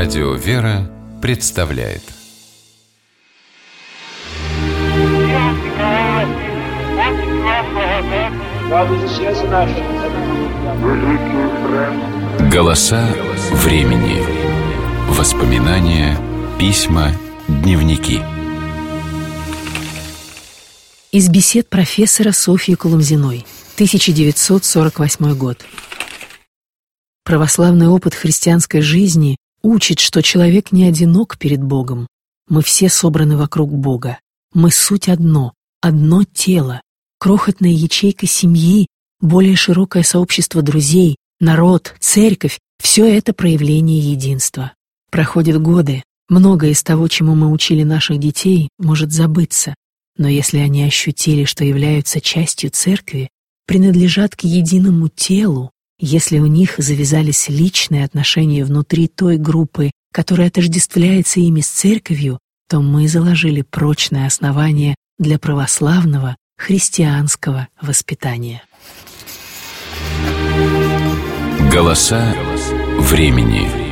Радио «Вера» представляет. Голоса времени. Воспоминания, письма, дневники. Из бесед профессора Софьи Колумзиной, 1948 год. Православный опыт христианской жизни учит, что человек не одинок перед Богом. Мы все собраны вокруг Бога. Мы суть одно тело, крохотная ячейка семьи, более широкое сообщество друзей, народ, церковь — все это проявление единства. Проходят годы, многое из того, чему мы учили наших детей, может забыться, но если они ощутили, что являются частью церкви, принадлежат к единому телу, если у них завязались личные отношения внутри той группы, которая отождествляется ими с церковью, то мы заложили прочное основание для православного христианского воспитания. Голоса времени.